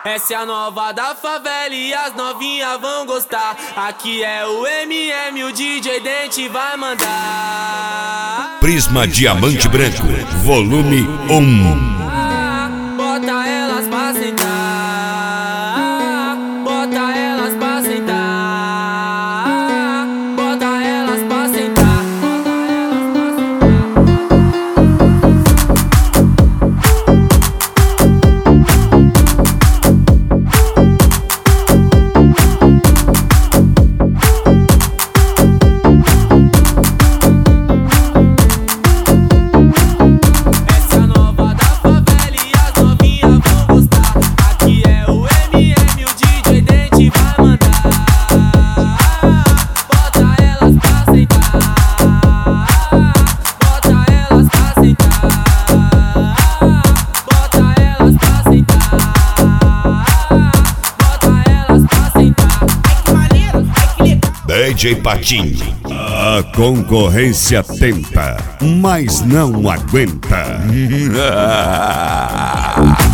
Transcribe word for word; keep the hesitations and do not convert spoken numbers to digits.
Essa é a nova da favela e as novinhas vão gostar. Aqui é o M M, o D J Dente vai mandar. Prisma Diamante Branco, volume um. Bota elas pra sentar, bota elas pra sentar, bota elas pra sentar. D J Patinho, a concorrência tenta, mas não aguenta.